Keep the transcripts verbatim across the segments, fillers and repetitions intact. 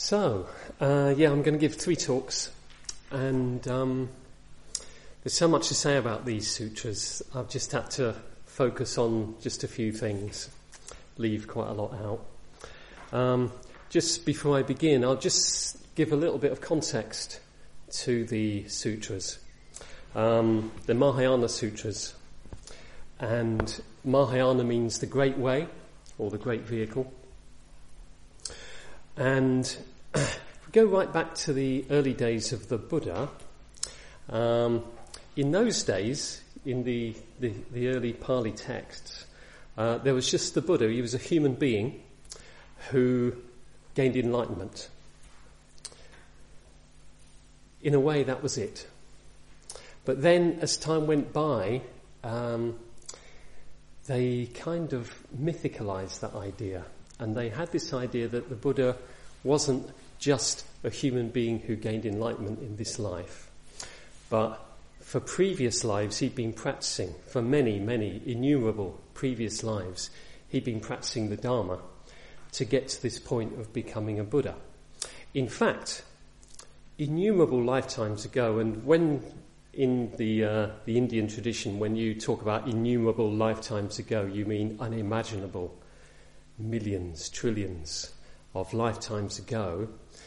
So, uh, yeah, I'm going to give three talks, and um, there's so much to say about these sutras. I've just had to focus on just a few things, leave quite a lot out. Um, just before I begin, I'll just give a little bit of context to the sutras. Um, the Mahayana Sutras, and Mahayana means the great way, or the great vehicle. And if we go right back to the early days of the Buddha, um, in those days, in the, the, the early Pali texts, uh, there was just the Buddha. He was a human being who gained enlightenment. In a way, that was it. But then, as time went by, um, they kind of mythicalized that idea. And they had this idea that the Buddha wasn't just a human being who gained enlightenment in this life, but for previous lives he'd been practicing, for many, many innumerable previous lives, he'd been practicing the Dharma to get to this point of becoming a Buddha. In fact, innumerable lifetimes ago, and when in the uh, the Indian tradition, when you talk about innumerable lifetimes ago, you mean unimaginable millions, trillions of lifetimes ago,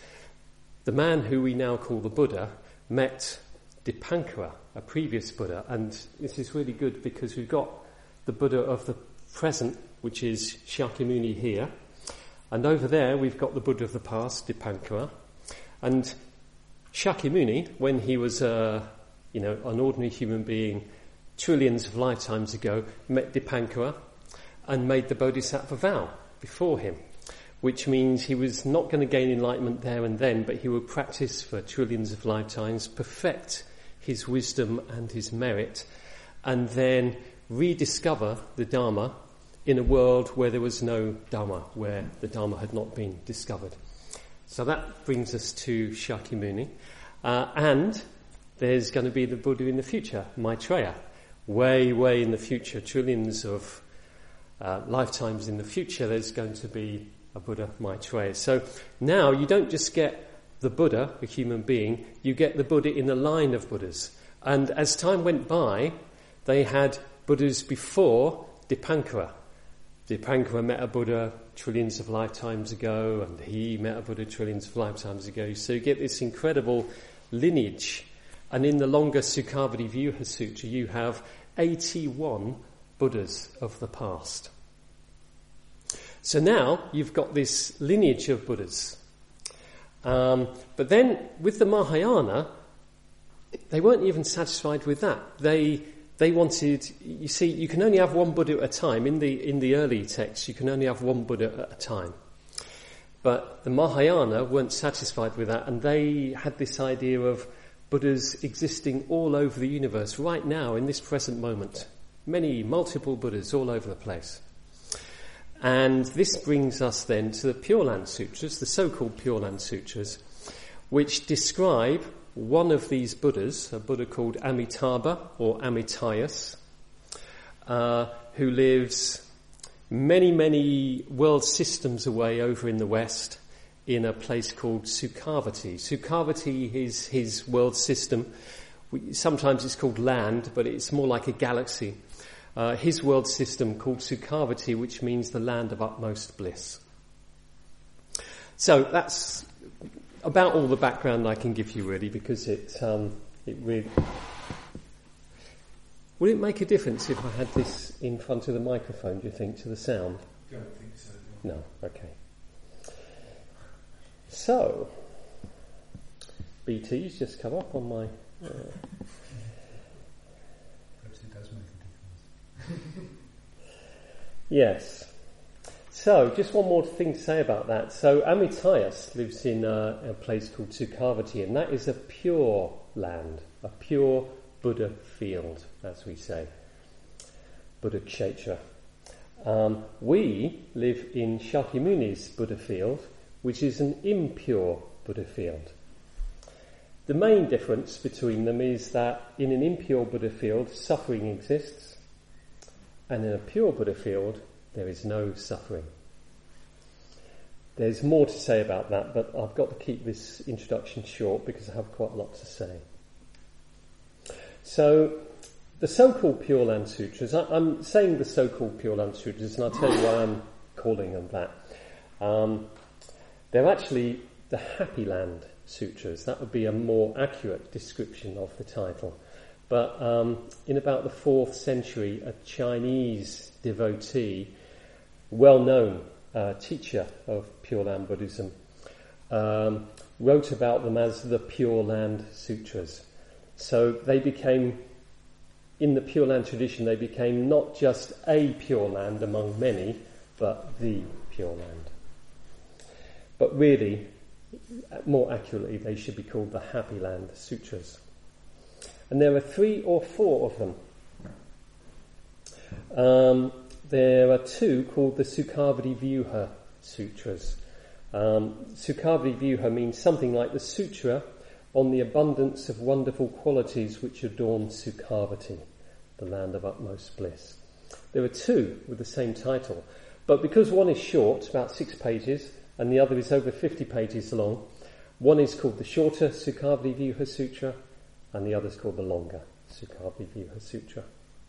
the man who we now call the Buddha met Dipankara, a previous Buddha, and this is really good because we've got the Buddha of the present, which is Shakyamuni here, and over there we've got the Buddha of the past, Dipankara, and Shakyamuni, when he was uh, you know, an ordinary human being trillions of lifetimes ago, met Dipankara and made the Bodhisattva vow before him, which means he was not going to gain enlightenment there and then, but he would practice for trillions of lifetimes, perfect his wisdom and his merit, and then rediscover the Dharma in a world where there was no Dharma, where the Dharma had not been discovered. So that brings us to Shakyamuni. Uh, and there's going to be the Buddha in the future, Maitreya, way, way in the future, trillions of Uh, lifetimes in the future, there's going to be a Buddha Maitreya. So now you don't just get the Buddha, a human being, you get the Buddha in the line of Buddhas. And as time went by, they had Buddhas before Dipankara. Dipankara met a Buddha trillions of lifetimes ago, and he met a Buddha trillions of lifetimes ago. So you get this incredible lineage. And in the longer Sukhavati Vyuha Sutra, you have eighty-one Buddhas of the past. So now you've got this lineage of Buddhas. Um, but then with the Mahayana, they weren't even satisfied with that. They they wanted, you see, you can only have one Buddha at a time. In the in the early texts, you can only have one Buddha at a time. But the Mahayana weren't satisfied with that, and they had this idea of Buddhas existing all over the universe right now in this present moment. Many, multiple Buddhas all over the place. And this brings us then to the Pure Land Sutras, the so-called Pure Land Sutras, which describe one of these Buddhas, a Buddha called Amitabha or Amitayus, uh, who lives many, many world systems away over in the West in a place called Sukhavati. Sukhavati is his world system. We, sometimes it's called land, but it's more like a galaxy. Uh, his world system called Sukhavati, which means the land of utmost bliss. So that's about all the background I can give you, really, because it um, it really. Would it make a difference if I had this in front of the microphone, do you think, to the sound? I don't think so. No, okay. So, B T's just come up on my. Uh, Yes. So, just one more thing to say about that. So, Amitayus lives in a, a place called Sukhavati, and that is a pure land, a pure Buddha field, as we say. Buddha Kshetra. Um, we live in Shakyamuni's Buddha field, which is an impure Buddha field. The main difference between them is that in an impure Buddha field, suffering exists, and in a pure Buddha field, there is no suffering. there's more to say about that, but I've got to keep this introduction short because I have quite a lot to say. So, the so-called Pure Land Sutras, I, I'm saying the so-called Pure Land Sutras, and I'll tell you why I'm calling them that. Um, they're actually the Happy Land Sutras. That would be a more accurate description of the title. But um, in about the fourth century, a Chinese devotee, well-known uh, teacher of Pure Land Buddhism, um, wrote about them as the Pure Land Sutras. So they became, in the Pure Land tradition, they became not just a Pure Land among many, but the Pure Land. But really, more accurately, they should be called the Happy Land Sutras. And there are three or four of them. Um, there are two called the Sukhavati Vyuha Sutras. Um, Sukhavati Vyuha means something like the sutra on the abundance of wonderful qualities which adorn Sukhavati, the land of utmost bliss. There are two with the same title, but because one is short, about six pages, and the other is over fifty pages long, one is called the shorter Sukhavati Vyuha Sutra, and the other is called the longer Sukhavati Vyuha Sutra.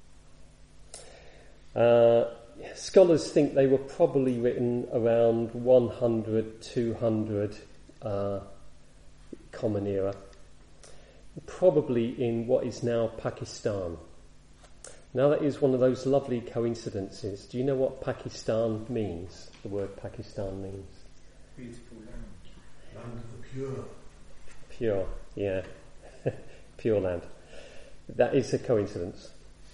Uh, scholars think they were probably written around one hundred, two hundred uh, Common Era, probably in what is now Pakistan. Now that is one of those lovely coincidences. Do you know what Pakistan means? The word Pakistan means? Beautiful land. Land of the pure. Pure, yeah. Pure land. That is a coincidence.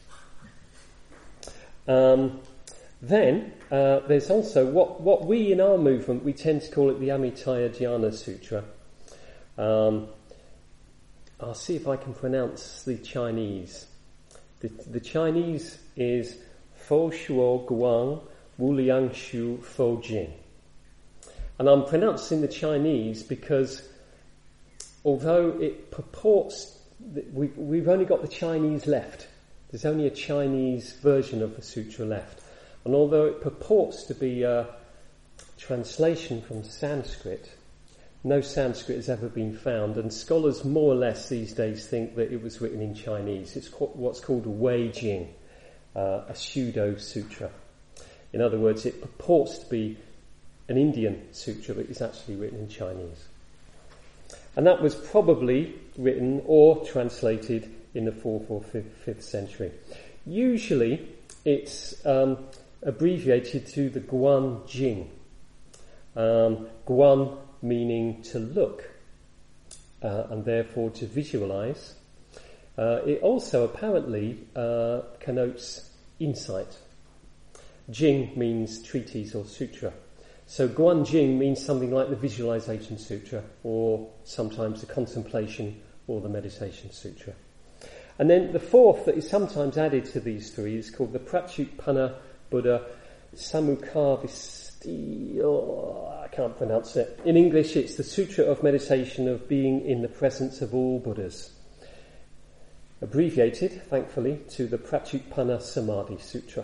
Um, then, uh, there's also what, what we in our movement, we tend to call it the Amitaya Dhyana Sutra. Um, I'll see if I can pronounce the Chinese. The, the Chinese is Fo Shuo Guang Wu Liang Shu Fo Jing. And I'm pronouncing the Chinese because although it purports, that we, we've only got the Chinese left. There's only a Chinese version of the sutra left. And although it purports to be a translation from Sanskrit, no Sanskrit has ever been found, and scholars more or less these days think that it was written in Chinese. It's what's called a Wei Jing, uh, a pseudo sutra. In other words, it purports to be an Indian sutra, but it's actually written in Chinese. And that was probably written or translated in the fourth or fifth, fifth century. Usually, it's um, abbreviated to the Guan Jing. Um, Guan meaning to look, uh, and therefore to visualize. Uh, it also apparently uh, connotes insight. Jing means treatise or sutra. So Guan Jing means something like the Visualization Sutra, or sometimes the Contemplation or the Meditation Sutra. And then the fourth that is sometimes added to these three is called the Pratyutpana Buddha Samukhavasti. Oh, I can't pronounce it. In English, it's the Sutra of Meditation of Being in the Presence of All Buddhas. Abbreviated, thankfully, to the Pratyutpana Samadhi Sutra.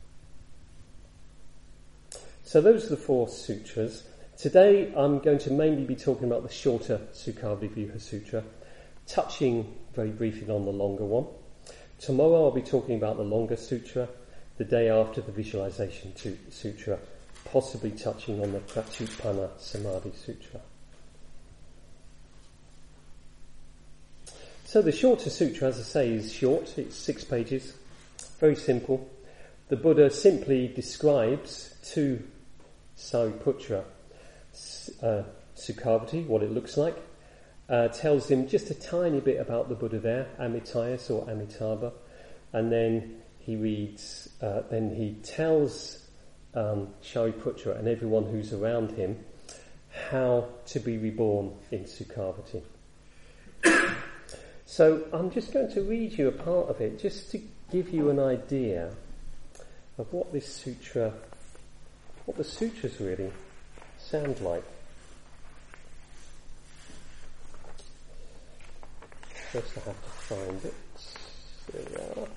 So those are the four sutras. Today I'm going to mainly be talking about the shorter Sukhavati Vyuha Sutra, touching very briefly on the longer one. Tomorrow I'll be talking about the longer sutra, the day after the Visualization Sutra, possibly touching on the Pratyutpana Samadhi Sutra. So the shorter sutra, as I say, is short. It's six pages, very simple. The Buddha simply describes to Sariputra uh, Sukhavati, what it looks like, uh, tells him just a tiny bit about the Buddha there, Amitayus or Amitabha, and then he reads, uh, then he tells um, Shariputra and everyone who's around him how to be reborn in Sukhavati. So I'm just going to read you a part of it, just to give you an idea of what this sutra, what the sutras really sound like. First I have to find it. There we are.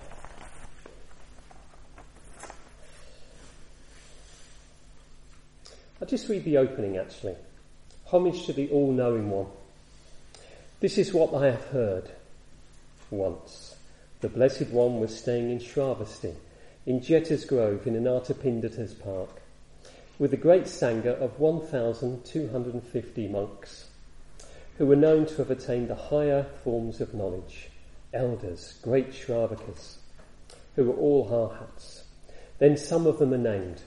I'll just read the opening actually. Homage to the all-knowing one. This is what I have heard. Once, the Blessed One was staying in Shravasti, in Jeta's Grove in Anathapindita's Park, with a great Sangha of one thousand two hundred fifty monks, who were known to have attained the higher forms of knowledge, elders, great Shravakas, who were all Arhats. Then some of them are named.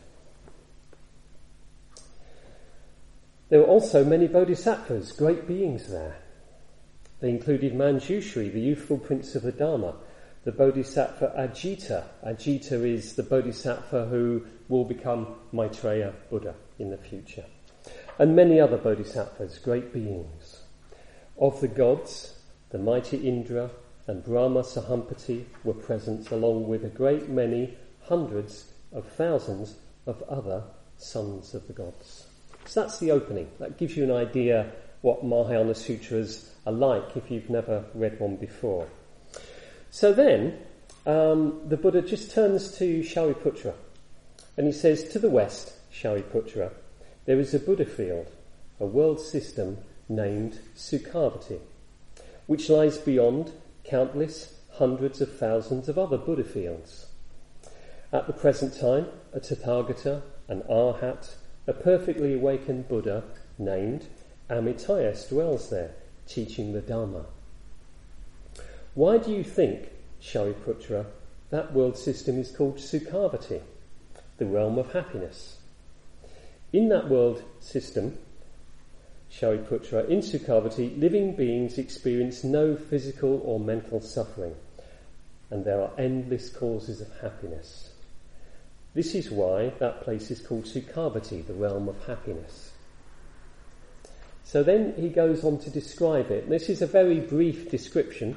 There were also many bodhisattvas, great beings there. They included Manjushri, the youthful prince of the Dharma, the bodhisattva Ajita. Ajita is the bodhisattva who will become Maitreya Buddha in the future. And many other bodhisattvas, great beings. Of the gods, the mighty Indra and Brahma Sahampati were present, along with a great many hundreds of thousands of other sons of the gods. So that's the opening. That gives you an idea what Mahayana Sutras are like if you've never read one before. So then, um, the Buddha just turns to Shariputra and he says, to the west, Shariputra, there is a Buddha field, a world system named Sukhavati, which lies beyond countless hundreds of thousands of other Buddha fields. At the present time, a Tathagata, an Arhat, a perfectly awakened Buddha named Amitayas dwells there, teaching the Dharma. Why do you think, Shariputra, that world system is called Sukhavati, the realm of happiness? In that world system, Shariputra, in Sukhavati, living beings experience no physical or mental suffering, and there are endless causes of happiness. This is why that place is called Sukhavati, the realm of happiness. So then he goes on to describe it. This is a very brief description.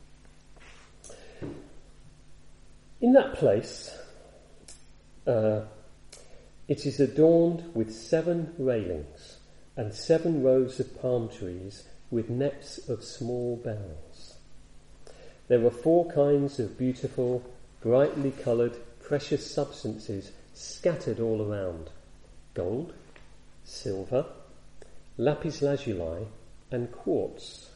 In that place, uh, it is adorned with seven railings and seven rows of palm trees with nets of small bells. There are four kinds of beautiful, brightly coloured, precious substances scattered all around: gold, silver, lapis lazuli, and quartz.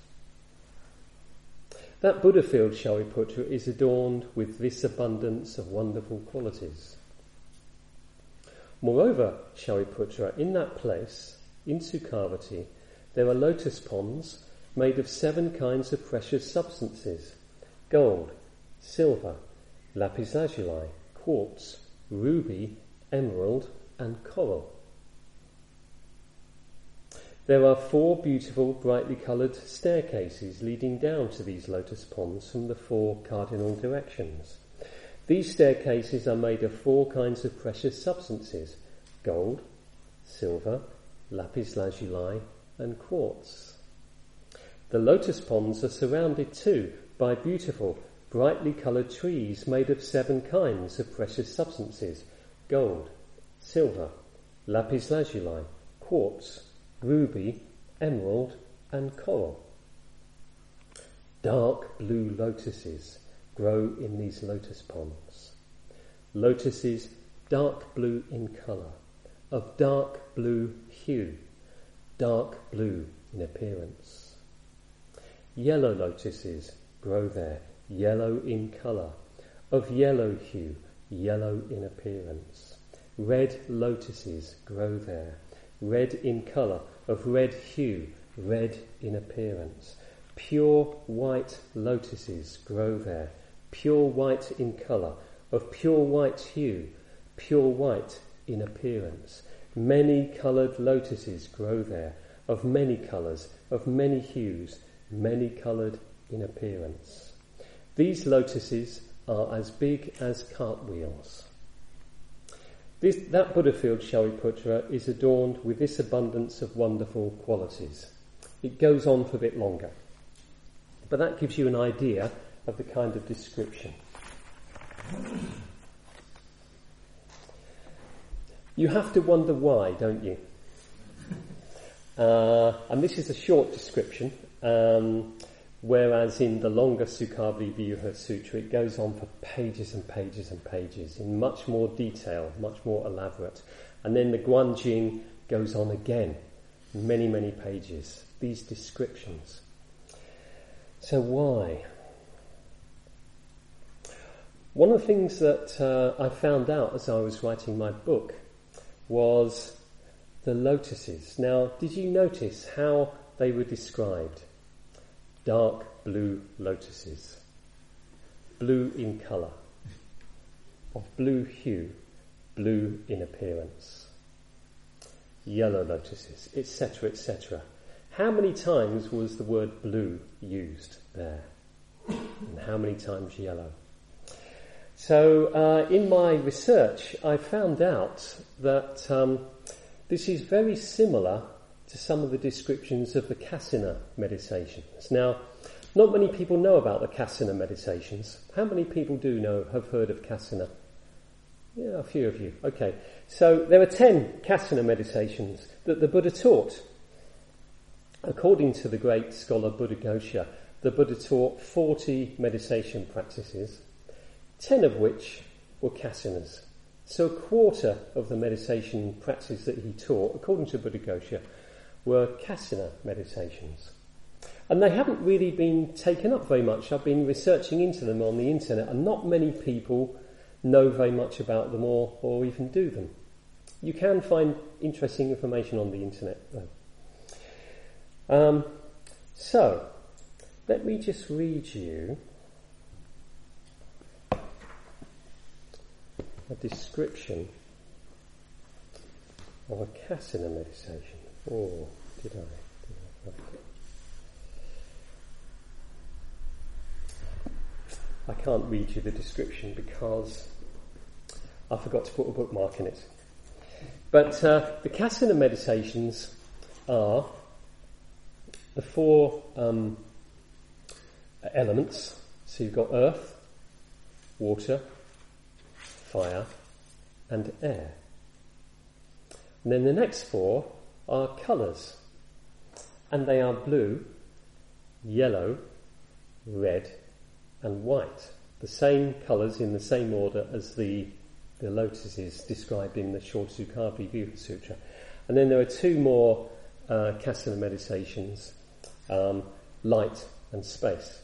That Buddha field, Shariputra, is adorned with this abundance of wonderful qualities. Moreover, Shariputra, in that place, in Sukhavati, there are lotus ponds made of seven kinds of precious substances: gold, silver, lapis lazuli, quartz, ruby, emerald, and coral. There are four beautiful, brightly coloured staircases leading down to these lotus ponds from the four cardinal directions. These staircases are made of four kinds of precious substances: gold, silver, lapis lazuli, and quartz. The lotus ponds are surrounded too by beautiful, brightly coloured trees made of seven kinds of precious substances: gold, silver, lapis lazuli, quartz, ruby, emerald, and coral. Dark blue lotuses grow in these lotus ponds. Lotuses dark blue in colour, of dark blue hue, dark blue in appearance. Yellow lotuses grow there, yellow in colour, of yellow hue, yellow in appearance. Red lotuses grow there, red in colour, of red hue, red in appearance. Pure white lotuses grow there, pure white in colour, of pure white hue, pure white in appearance. Many coloured lotuses grow there, of many colours, of many hues, many coloured in appearance. These lotuses are as big as cartwheels. This, that Buddha field, Shariputra, is adorned with this abundance of wonderful qualities. It goes on for a bit longer, but that gives you an idea of the kind of description. You have to wonder why, don't you? Uh, and this is a short description, um, whereas in the longer Sukhavati Vyuha Sutra it goes on for pages and pages and pages in much more detail, much more elaborate. And then the Guanjing goes on again. Many, many pages. These descriptions. So why? One of the things that uh, I found out as I was writing my book was the lotuses. Now, did you notice how they were described? Dark blue lotuses. Blue in colour. Of blue hue. Blue in appearance. Yellow lotuses, et cetera, et cetera. How many times was the word blue used there? And how many times yellow? So uh, in my research, I found out that um, this is very similar to some of the descriptions of the Kasina meditations. Now, not many people know about the Kasina meditations. How many people do know, have heard of Kasina? Yeah, a few of you. Okay. So there are ten Kasina meditations that the Buddha taught. According to the great scholar Buddhaghosa, the Buddha taught forty meditation practices, ten of which were Kasinas. So a quarter of the meditation practices that he taught, according to Buddhaghosa, were Kasina meditations. And they haven't really been taken up very much. I've been researching into them on the internet, and not many people know very much about them or, or even do them. You can find interesting information on the internet, though. Um, so, let me just read you a description of a Kasina meditation. Oh, did I? Did I write it? I can't read you the description because I forgot to put a bookmark in it. But uh, the Kasina meditations are the four um, elements. So you've got earth, water, fire, and air. And then the next four are colours. And they are blue, yellow, red, and white. The same colours in the same order as the, the lotuses described in the Shortasukapi Vyuha Sutra. And then there are two more uh, Kasina meditations, um, light and space.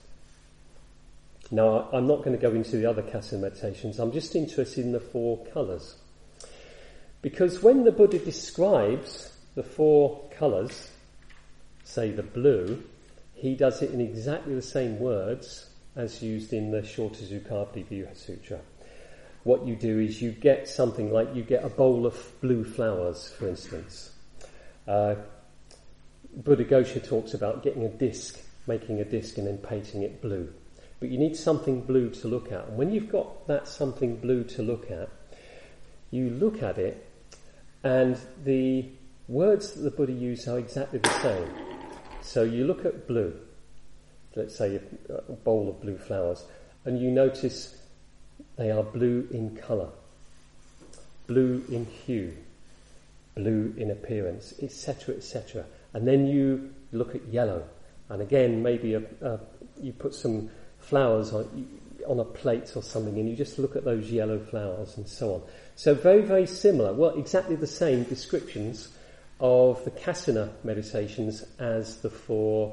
Now, I'm not going to go into the other Kasina meditations. I'm just interested in the four colours. Because when the Buddha describes the four colours, say the blue, he does it in exactly the same words as used in the Shortasukapi Vyuha Sutra. What you do is you get something like, you get a bowl of blue flowers, for instance. Uh, Buddhaghosa talks about getting a disc, making a disc and then painting it blue. But you need something blue to look at. And when you've got that something blue to look at, you look at it and the words that the Buddha used are exactly the same. So you look at blue, let's say a, a bowl of blue flowers, and you notice they are blue in colour, blue in hue, blue in appearance, et cetera, et cetera. And then you look at yellow, and again maybe a, a, you put some flowers on, on a plate or something, and you just look at those yellow flowers and so on. So very, very similar, well, exactly the same descriptions of the Kasina meditations as the four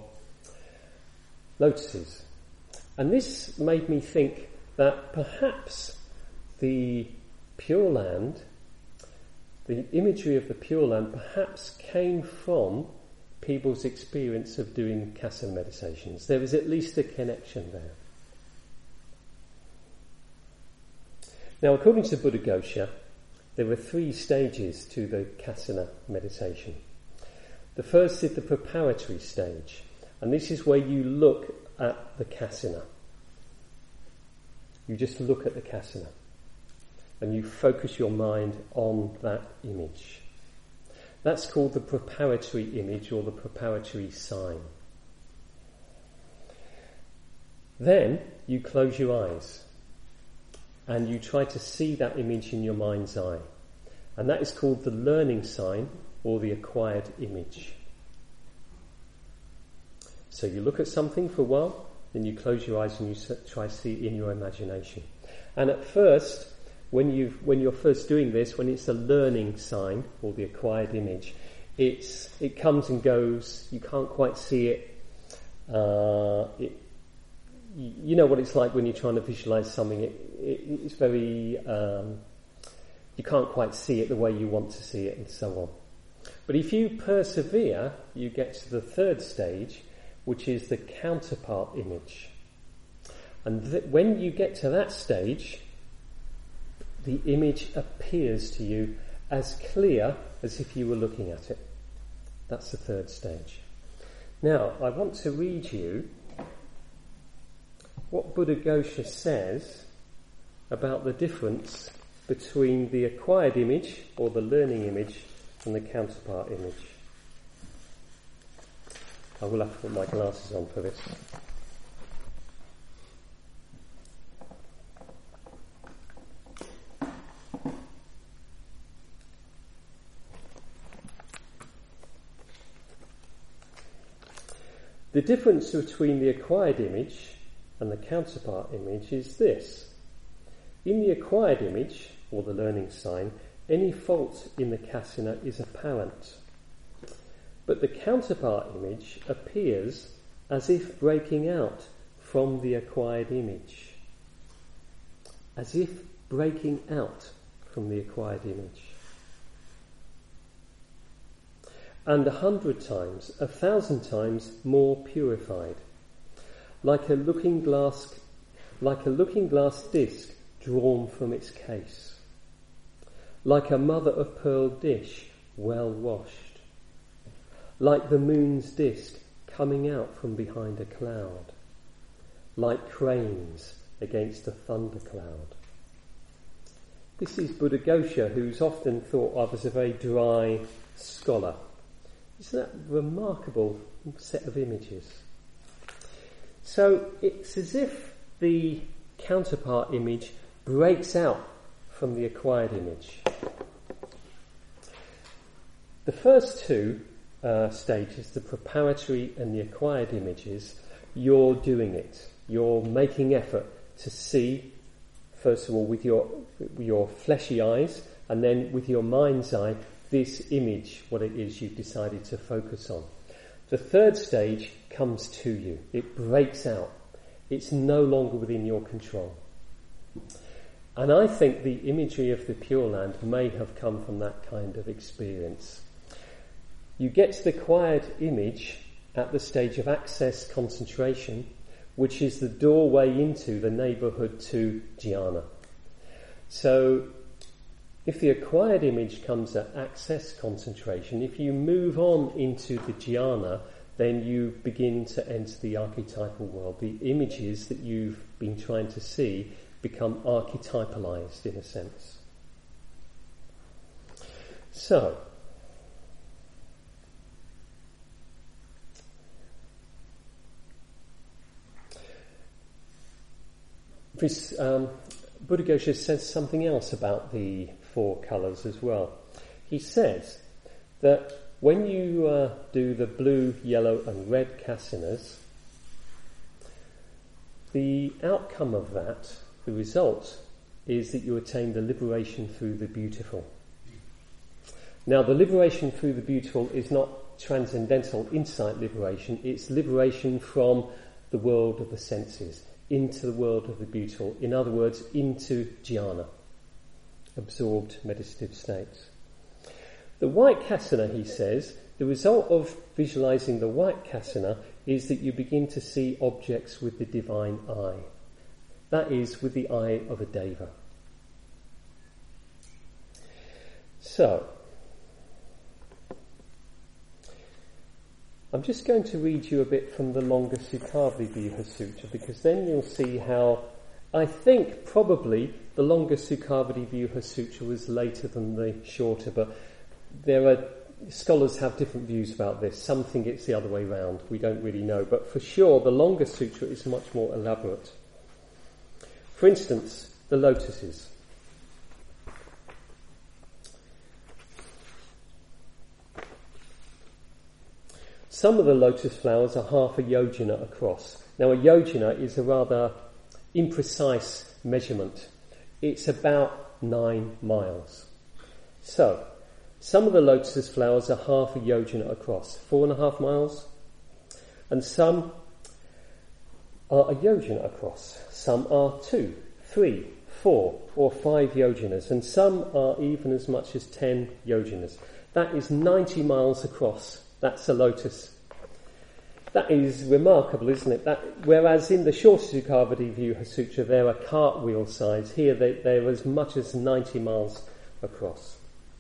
lotuses. And this made me think that perhaps the Pure Land, the imagery of the Pure Land perhaps came from people's experience of doing Kasina meditations. There was at least a connection there. Now, according to Buddhaghosa, there were three stages to the Kasina meditation. The first is the preparatory stage, and this is where you look at the Kasina. You just look at the Kasina, and you focus your mind on that image. That's called the preparatory image or the preparatory sign. Then you close your eyes and you try to see that image in your mind's eye. And that is called the learning sign or the acquired image. So you look at something for a while, then you close your eyes and you try to see it in your imagination. And at first, when, you've, when you're first doing this, when it's a learning sign or the acquired image, It's it comes and goes. You can't quite see it. Uh, it you know what it's like when you're trying to visualize something. It, it, it's very um, you can't quite see it the way you want to see it, and so on. But if you persevere, you get to the third stage, which is the counterpart image. And th- when you get to that stage, the image appears to you as clear as if you were looking at it. That's the third stage. Now, I want to read you what Buddhaghosa says about the difference between the acquired image, or the learning image, and the counterpart image. I will have to put my glasses on for this. The difference between the acquired image and the counterpart image is this. In the acquired image, or the learning sign, any fault in the kasina is apparent. But the counterpart image appears as if breaking out from the acquired image. As if breaking out from the acquired image. And a hundred times, a thousand times more purified. Like a looking glass, like a looking glass disc drawn from its case. Like a mother of pearl dish well washed. Like the moon's disc coming out from behind a cloud. Like cranes against a thundercloud. This is Buddhaghosa, who's often thought of as a very dry scholar. Isn't that a remarkable set of images? So it's as if the counterpart image breaks out from the acquired image. The first two uh, stages, the preparatory and the acquired images, you're doing it. You're making effort to see, first of all, with your with your fleshy eyes, and then with your mind's eye, this image, what it is you've decided to focus on. The third stage comes to you. It breaks out. It's no longer within your control. And I think the imagery of the Pure Land may have come from that kind of experience. You get to the acquired image at the stage of access concentration, which is the doorway into the neighbourhood to jhana. So, if the acquired image comes at access concentration, if you move on into the jhana, then you begin to enter the archetypal world. The images that you've been trying to see become archetypalized in a sense. So, this, um, Buddhaghosa says something else about the four colours as well. He says that when you uh, do the blue, yellow and red kasinas, the outcome of that, the result, is that you attain the liberation through the beautiful. Now, the liberation through the beautiful is not transcendental insight liberation, it's liberation from the world of the senses into the world of the beautiful. In other words, into jhana, absorbed meditative states. The white kasana, he says, the result of visualizing the white kasana is that you begin to see objects with the divine eye. That is, with the eye of a deva. So, I'm just going to read you a bit from the longer Sukhavati Vyuha Sutra, because then you'll see how, I think probably the longer Sukhavati Vyuha Sutra was later than the shorter, but there are, scholars have different views about this. Some think it's the other way round, we don't really know, but for sure the longer sutra is much more elaborate. For instance, the lotuses. Some of the lotus flowers are half a yojana across. Now, a yojana is a rather imprecise measurement. It's about nine miles. So, Some of the lotus flowers are half a yojana across, four and a half miles, and some are a yojana across. Some are two, three, four, or five yojanas, and some are even as much as ten yojanas. That is ninety miles across. That's a lotus. That is remarkable, isn't it? That, whereas in the shorter Sukhavati Vyuha Sutra there are cartwheel size, here they, they're as much as ninety miles across.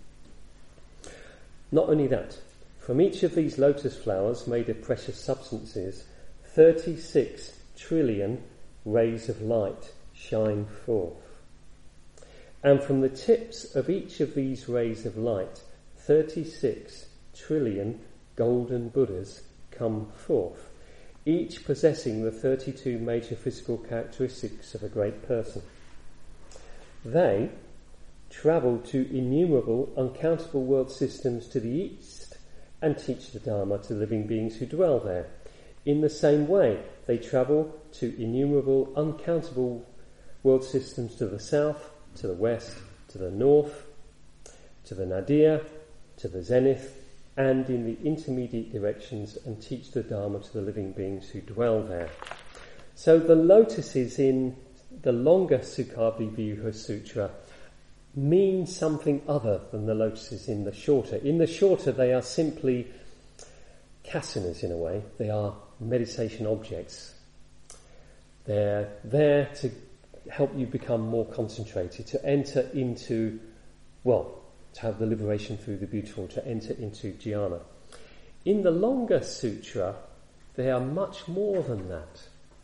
Not only that, from each of these lotus flowers made of precious substances, thirty-six trillion rays of light shine forth. And from the tips of each of these rays of light, thirty-six trillion golden Buddhas come forth, each possessing the thirty-two major physical characteristics of a great person. They travel to innumerable, uncountable world systems to the east and teach the Dharma to living beings who dwell there. In the same way, they travel to innumerable, uncountable world systems to the south, to the west, to the north, to the nadir, to the zenith, and in the intermediate directions, and teach the Dharma to the living beings who dwell there. So the lotuses in the longer Sukhavati Vyuha Sutra mean something other than the lotuses in the shorter. In the shorter, they are simply kasanas in a way. They are meditation objects. They're there to help you become more concentrated, to enter into, well, to have the liberation through the beautiful, to enter into jhana. In the longer sutra, they are much more than that.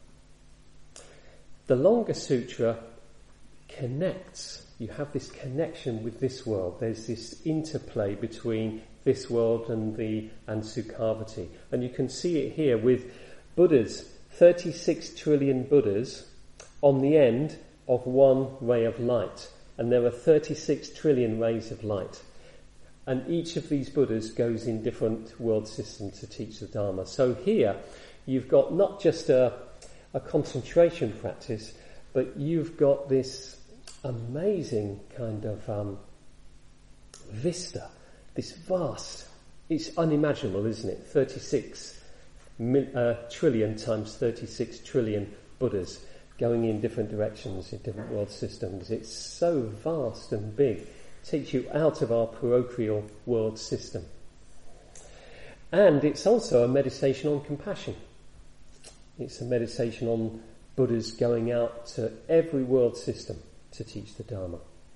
The longer sutra connects. You have this connection with this world. There's this interplay between this world and the and Sukhavati. And you can see it here with Buddhas, thirty-six trillion Buddhas on the end of one ray of light. And there are thirty-six trillion rays of light. And each of these Buddhas goes in different world systems to teach the Dharma. So here you've got not just a, a concentration practice, but you've got this amazing kind of um, vista, this vast, it's unimaginable, isn't it? thirty-six mil, uh, trillion times thirty-six trillion Buddhas going in different directions in different world systems. It's so vast and big. It takes you out of our parochial world system. And it's also a meditation on compassion. It's a meditation on Buddhas going out to every world system to teach the Dharma.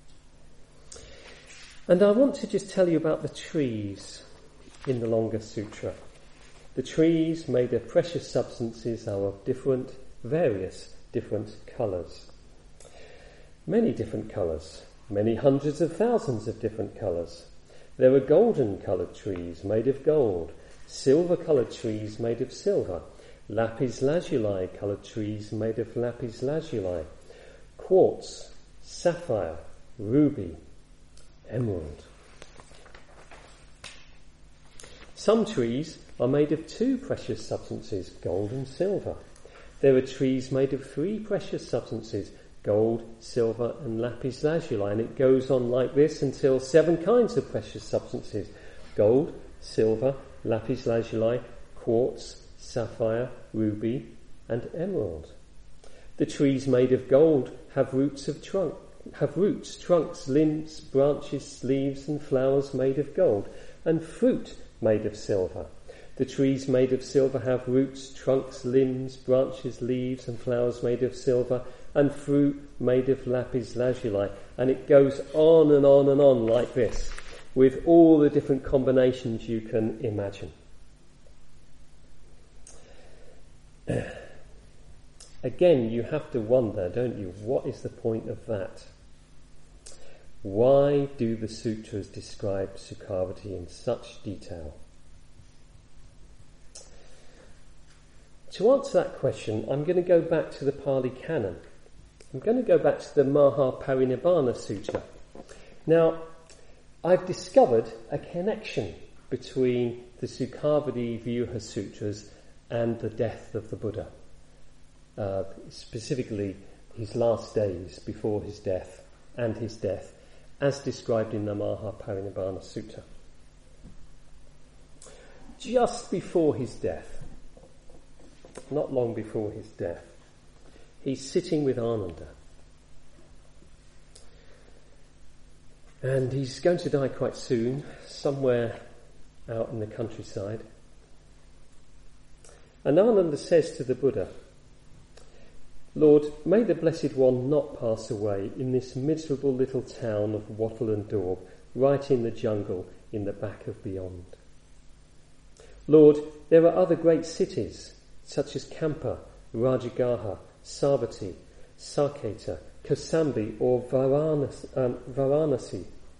And I want to just tell you about the trees in the longer sutra. The trees made of precious substances are of different, various different colours. Many different colours, many hundreds of thousands of different colours. There are golden coloured trees made of gold, silver coloured trees made of silver, lapis lazuli coloured trees made of lapis lazuli, quartz, sapphire, ruby, emerald. Some trees are made of two precious substances, gold and silver. There are trees made of three precious substances, gold, silver and lapis lazuli, and it goes on like this until seven kinds of precious substances, gold, silver, lapis lazuli, quartz, sapphire, ruby and emerald. The trees made of gold have roots of trunk, have roots, trunks, limbs, branches, leaves and flowers made of gold, and fruit made of silver. The trees made of silver have roots, trunks, limbs, branches, leaves and flowers made of silver, and fruit made of lapis lazuli. And it goes on and on and on like this, with all the different combinations you can imagine. Again, you have to wonder, don't you, what is the point of that? Why do the sutras describe Sukhavati in such detail? To answer that question, I'm going to go back to the Pali Canon. I'm going to go back to the Mahaparinibbana Sutta. Now, I've discovered a connection between the Sukhavati Vyuha Sutras and the death of the Buddha. Uh, specifically, his last days before his death and his death, as described in the Mahaparinibbana Sutta. just before his death, not long before his death, he's sitting with Ananda. And he's going to die quite soon, somewhere out in the countryside. And Ananda says to the Buddha, Lord, may the Blessed One not pass away in this miserable little town of Wattle and Daub, right in the jungle in the back of beyond. Lord, there are other great cities, such as Kampa, Rajagaha, Savatthi, Saketa, Kosambi or Varanasi, um, Varanasi.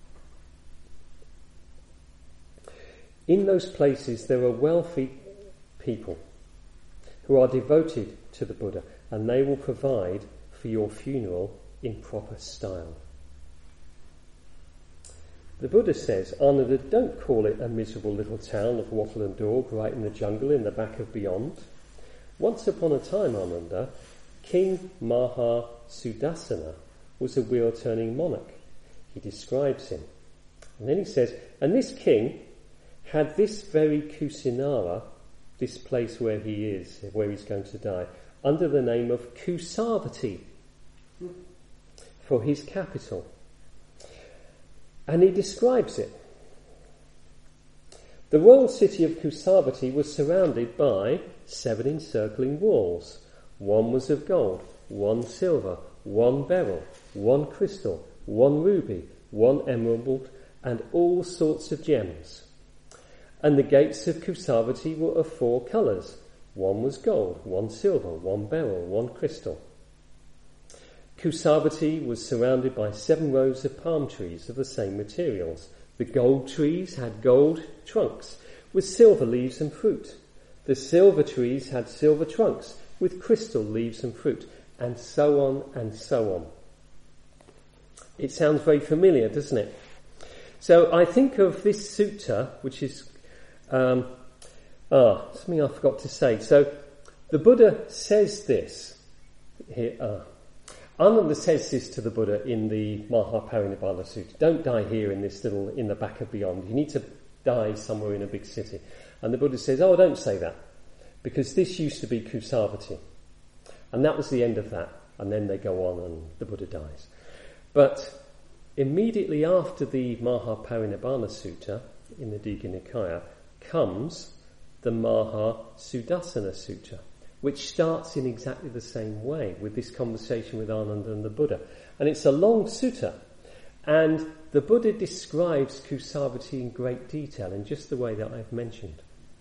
In those places there are wealthy people who are devoted to the Buddha, and they will provide for your funeral in proper style. The Buddha says, Ananda, don't call it a miserable little town of Wattle and Daub right in the jungle in the back of beyond. Once upon a time, Ananda, King Maha Sudassana was a wheel-turning monarch. He describes him. And then he says, and this king had this very Kusinara, this place where he is, where he's going to die, under the name of Kusavati for his capital. And he describes it. The royal city of Kusavati was surrounded by seven encircling walls. One was of gold, one silver, one beryl, one crystal, one ruby, one emerald, and all sorts of gems. And the gates of Kusavati were of four colours. One was gold, one silver, one beryl, one crystal. Kusavati was surrounded by seven rows of palm trees of the same materials. The gold trees had gold trunks with silver leaves and fruit. The silver trees had silver trunks with crystal leaves and fruit, and so on and so on. It sounds very familiar, doesn't it? So I think of this sutta, which is Um, ah, something I forgot to say. So the Buddha says this here. Ah. Ananda says this to the Buddha in the Mahaparinibbana Sutta. Don't die here in this little, in the back of beyond. You need to die somewhere in a big city. And the Buddha says, oh, don't say that, because this used to be Kusavati. And that was the end of that. And then they go on and the Buddha dies. But immediately after the Mahaparinibbana Sutta in the Digha Nikaya comes the Maha Sudassana Sutta, which starts in exactly the same way with this conversation with Ananda and the Buddha. And it's a long sutta, and the Buddha describes Kusavati in great detail in just the way that I've mentioned.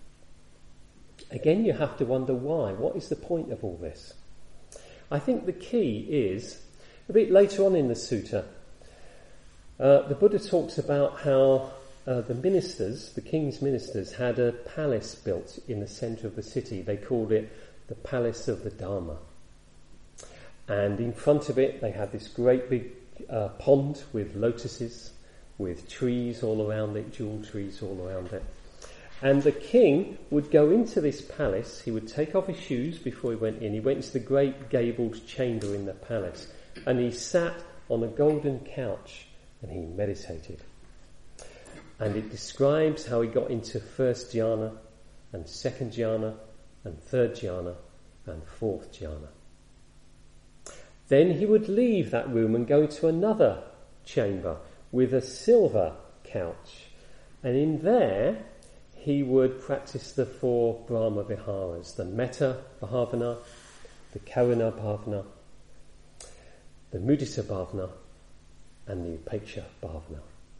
Again, you have to wonder why. What is the point of all this? I think the key is, a bit later on in the sutta, uh, the Buddha talks about how Uh, the ministers, the king's ministers, had a palace built in the centre of the city. They called it the Palace of the Dharma. And in front of it, they had this great big uh, pond with lotuses, with trees all around it, jewel trees all around it. And the king would go into this palace. He would take off his shoes before he went in. He went into the great gabled chamber in the palace, and he sat on a golden couch and he meditated. And it describes how he got into first jhana, and second jhana, and third jhana, and fourth jhana. Then he would leave that room and go to another chamber with a silver couch. And in there, he would practice the four Brahma Viharas, the Metta Bhavana, the Karuna Bhavana, the Mudita Bhavana, and the Upeksha Bhavana.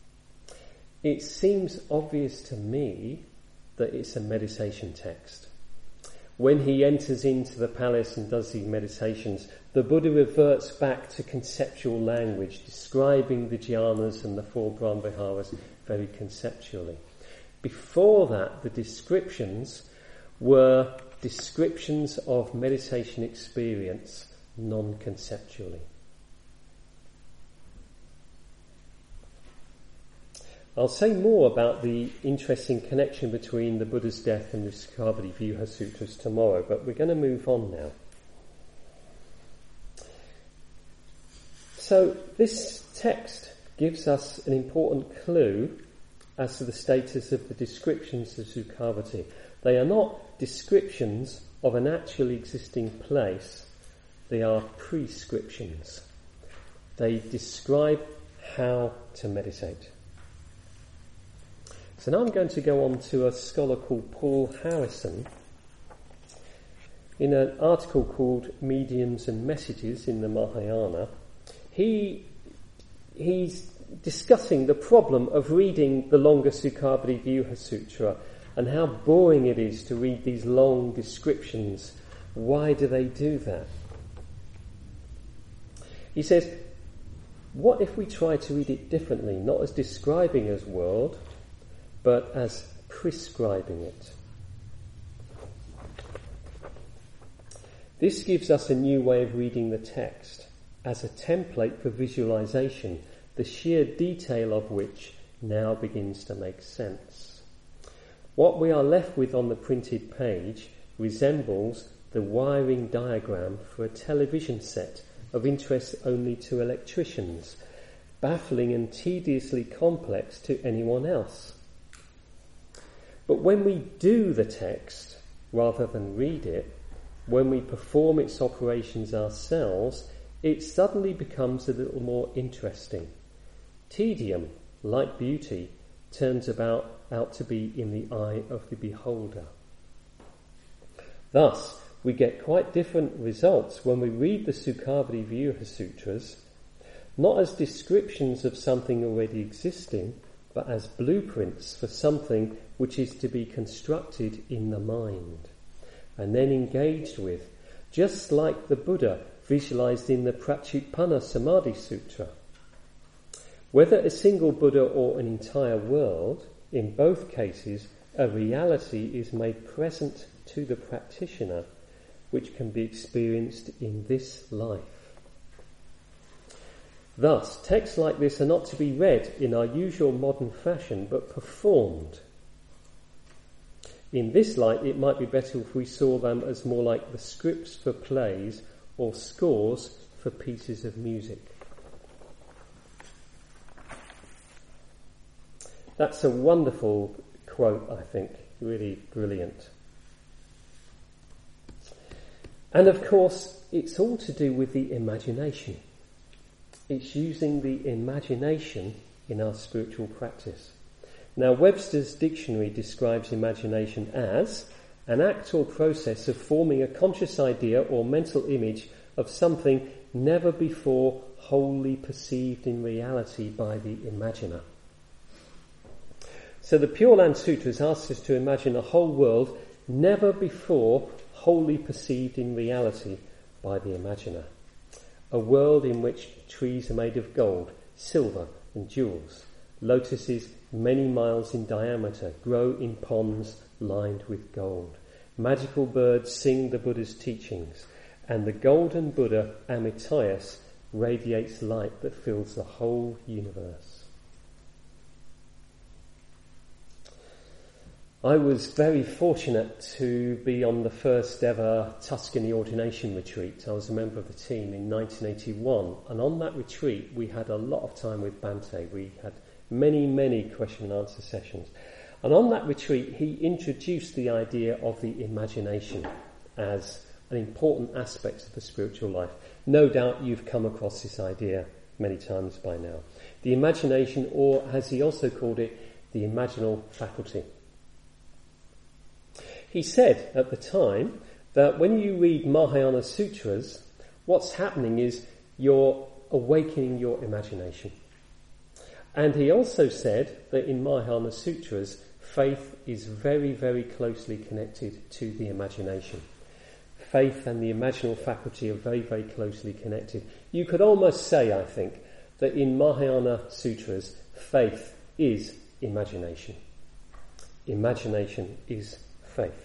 It seems obvious to me that it's a meditation text. When he enters into the palace and does these meditations, the Buddha reverts back to conceptual language, describing the jhanas and the four Brahmaviharas very conceptually. Before that, the descriptions were descriptions of meditation experience non-conceptually. I'll say more about the interesting connection between the Buddha's death and the Sikhabhati Vyuha Sutras tomorrow, but we're going to move on now. So this text gives us an important clue as to the status of the descriptions of Sukhavati. They are not descriptions of an actually existing place, they are prescriptions. They describe how to meditate. So now I'm going to go on to a scholar called Paul Harrison. In an article called Mediums and Messages in the Mahayana, he he's discussing the problem of reading the longer Sukhavati Vyuha Sutra and how boring it is to read these long descriptions. Why do they do that? He says, what if we try to read it differently, not as describing as world, but as prescribing it? This gives us a new way of reading the text, as a template for visualization, the sheer detail of which now begins to make sense. What we are left with on the printed page resembles the wiring diagram for a television set of interest only to electricians, baffling and tediously complex to anyone else. But when we do the text, rather than read it, when we perform its operations ourselves, it suddenly becomes a little more interesting. Tedium, like beauty, turns about out to be in the eye of the beholder. Thus, we get quite different results when we read the Sukhavati Vyuha Sutras, not as descriptions of something already existing, but as blueprints for something which is to be constructed in the mind, and then engaged with, just like the Buddha visualized in the Pratyutpana Samadhi Sutra. Whether a single Buddha or an entire world, in both cases, a reality is made present to the practitioner, which can be experienced in this life. Thus, texts like this are not to be read in our usual modern fashion, but performed. In this light, it might be better if we saw them as more like the scripts for plays or scores for pieces of music. That's a wonderful quote, I think, really brilliant. And of course, it's all to do with the imagination. It's using the imagination in our spiritual practice. Now, Webster's dictionary describes imagination as an act or process of forming a conscious idea or mental image of something never before wholly perceived in reality by the imaginer. So the Pure Land Sutras asks us to imagine a whole world never before wholly perceived in reality by the imaginer. A world in which trees are made of gold, silver and jewels. Lotuses many miles in diameter grow in ponds lined with gold. Magical birds sing the Buddha's teachings, and the golden Buddha Amitayus radiates light that fills the whole universe. I was very fortunate to be on the first ever Tuscany ordination retreat. I was a member of the team in nineteen eighty-one, and on that retreat we had a lot of time with Bhante. We had many, many question and answer sessions. And on that retreat he introduced the idea of the imagination as an important aspect of the spiritual life. No doubt you've come across this idea many times by now. The imagination, or as he also called it, the imaginal faculty. He said at the time that when you read Mahayana Sutras, what's happening is you're awakening your imagination. And he also said that in Mahayana Sutras, faith is very, very closely connected to the imagination. Faith and the imaginal faculty are very, very closely connected. You could almost say, I think, that in Mahayana Sutras, faith is imagination. Imagination is faith.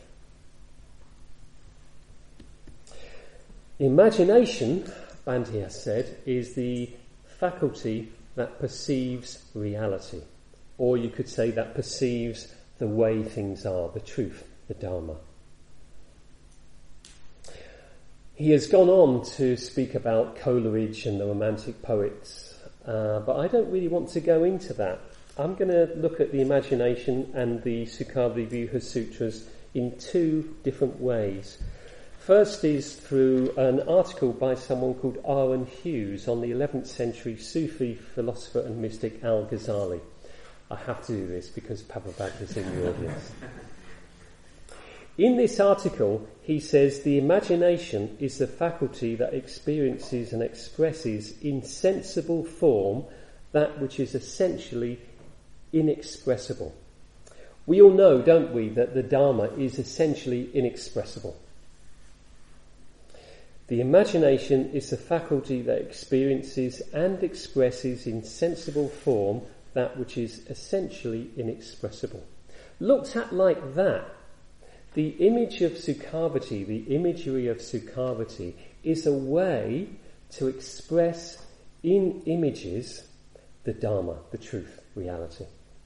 Imagination, Bhante has said, is the faculty that perceives reality. Or you could say that perceives the way things are, the truth, the Dharma. He has gone on to speak about Coleridge and the Romantic poets, uh, but I don't really want to go into that. I'm going to look at the imagination and the Sukhavati Sutras in two different ways. First is through an article by someone called Aaron Hughes on the eleventh century Sufi philosopher and mystic Al-Ghazali. I have to do this because Prabhupada is in the audience. In this article, he says the imagination is the faculty that experiences and expresses in sensible form that which is essentially inexpressible. We all know, don't we, that the Dharma is essentially inexpressible. The imagination is the faculty that experiences and expresses in sensible form that which is essentially inexpressible. Looked at like that, the image of Sukhavati, the imagery of Sukhavati, is a way to express in images the Dharma, the truth, reality.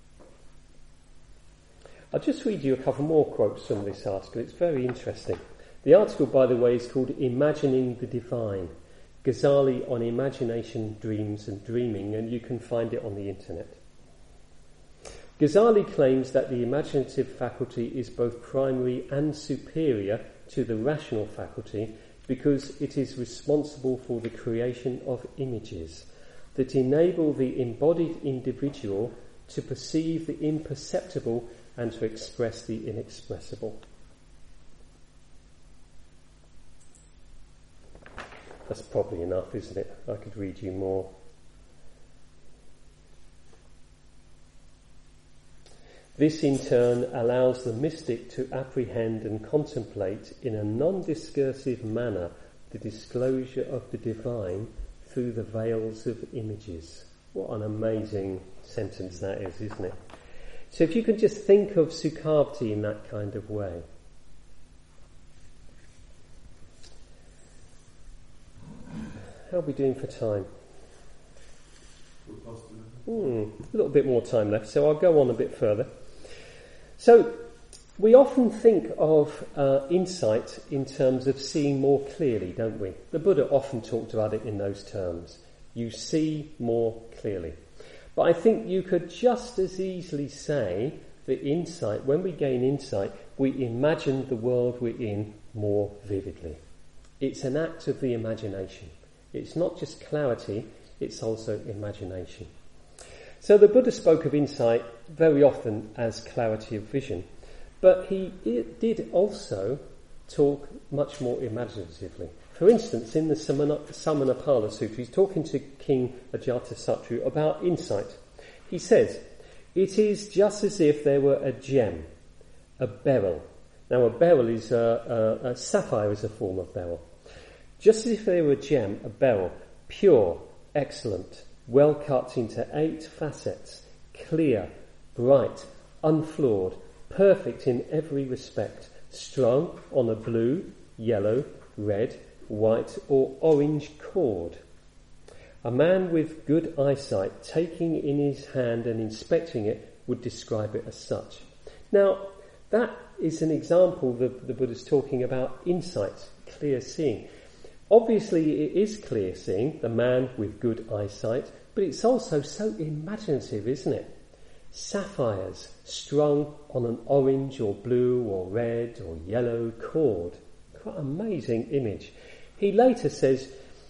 I'll just read you a couple more quotes from this article. It's very interesting. The article, by the way, is called Imagining the Divine, Ghazali on Imagination, Dreams and Dreaming, and you can find it on the internet. Ghazali claims that the imaginative faculty is both primary and superior to the rational faculty because it is responsible for the creation of images that enable the embodied individual to perceive the imperceptible and to express the inexpressible. That's probably enough, isn't it? I could read you more. This in turn allows the mystic to apprehend and contemplate in a non-discursive manner the disclosure of the divine through the veils of images. What an amazing sentence that is, isn't it? So if you could just think of Sukhavati in that kind of way. How are we doing for time? Hmm, a little bit more time left, so I'll go on a bit further. So, we often think of uh, insight in terms of seeing more clearly, don't we? The Buddha often talked about it in those terms. You see more clearly. But I think you could just as easily say that insight, when we gain insight, we imagine the world we're in more vividly. It's an act of the imagination. It's not just clarity, it's also imagination. So the Buddha spoke of insight very often as clarity of vision, but he did also talk much more imaginatively. For instance, in the Samanapala Sutra, he's talking to King Ajatasattu about insight. He says, it is just as if there were a gem, a beryl. Now a beryl is a, a, a sapphire is a form of beryl. Just as if they were a gem, a beryl, pure, excellent, well cut into eight facets, clear, bright, unflawed, perfect in every respect, strung on a blue, yellow, red, white or orange cord. A man with good eyesight, taking in his hand and inspecting it, would describe it as such. Now, that is an example that the Buddha's talking about insight, clear seeing. Obviously, it is clear seeing, the man with good eyesight, but it's also so imaginative, isn't it? Sapphires strung on an orange or blue or red or yellow cord. Quite an amazing image. He later says,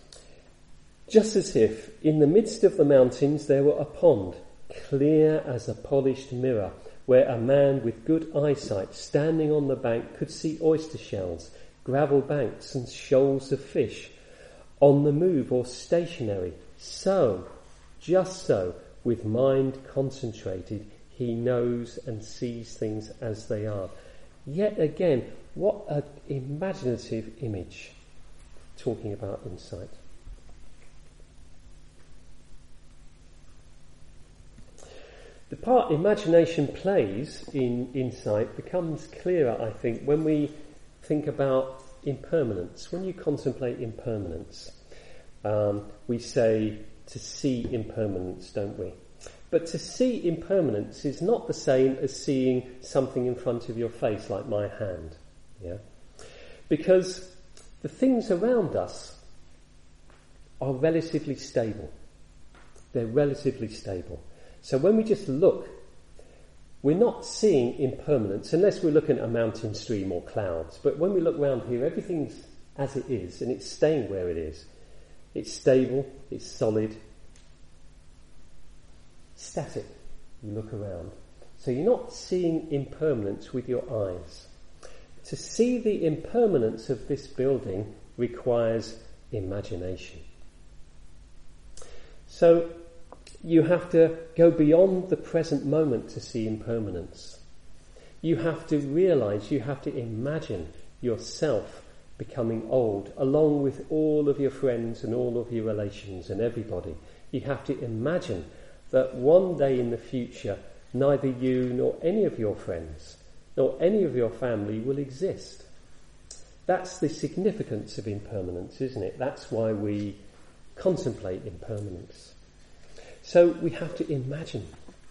just as if in the midst of the mountains there were a pond, clear as a polished mirror, where a man with good eyesight standing on the bank could see oyster shells, gravel banks and shoals of fish, on the move or stationary. So, just so, with mind concentrated, he knows and sees things as they are. Yet again, what an imaginative image, talking about insight. The part imagination plays in insight becomes clearer, I think, when we think about impermanence. When you contemplate impermanence, um, we say to see impermanence, don't we? But to see impermanence is not the same as seeing something in front of your face, like my hand. Yeah, because the things around us are relatively stable. They're relatively stable. So when we just look, we're not seeing impermanence, unless we're looking at a mountain stream or clouds. But when we look around here, everything's as it is, and it's staying where it is. It's stable, it's solid, static. You look around. So you're not seeing impermanence with your eyes. To see the impermanence of this building requires imagination. So you have to go beyond the present moment to see impermanence. You have to realise, you have to imagine yourself becoming old, along with all of your friends and all of your relations and everybody. You have to imagine that one day in the future, neither you nor any of your friends, nor any of your family will exist. That's the significance of impermanence, isn't it? That's why we contemplate impermanence. So we have to imagine.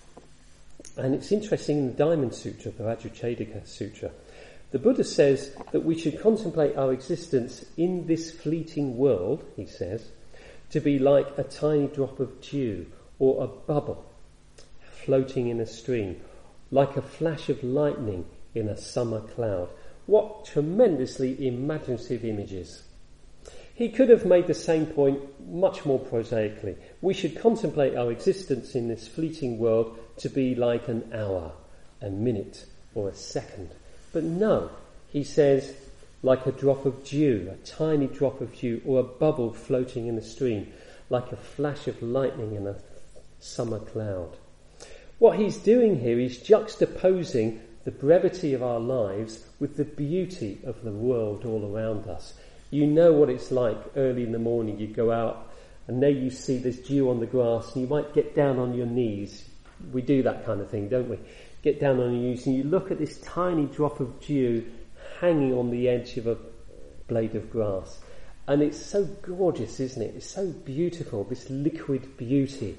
And it's interesting in the Diamond Sutra, the Vajrachedika Sutra, the Buddha says that we should contemplate our existence in this fleeting world, he says, to be like a tiny drop of dew or a bubble floating in a stream, like a flash of lightning in a summer cloud. What tremendously imaginative images. He could have made the same point much more prosaically. We should contemplate our existence in this fleeting world to be like an hour, a minute, or a second. But no, he says, like a drop of dew, a tiny drop of dew, or a bubble floating in a stream, like a flash of lightning in a summer cloud. What he's doing here is juxtaposing the brevity of our lives with the beauty of the world all around us. You know what it's like early in the morning, you go out and there you see there's dew on the grass and you might get down on your knees. We do that kind of thing, don't we? Get down on your knees and you look at this tiny drop of dew hanging on the edge of a blade of grass. And it's so gorgeous, isn't it? It's so beautiful, this liquid beauty.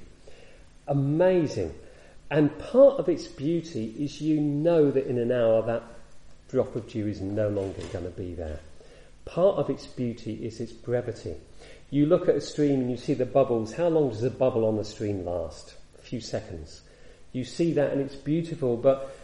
Amazing. And part of its beauty is you know that in an hour that drop of dew is no longer going to be there. Part of its beauty is its brevity. You look at a stream and you see the bubbles. How long does a bubble on the stream last? A few seconds. You see that and it's beautiful, but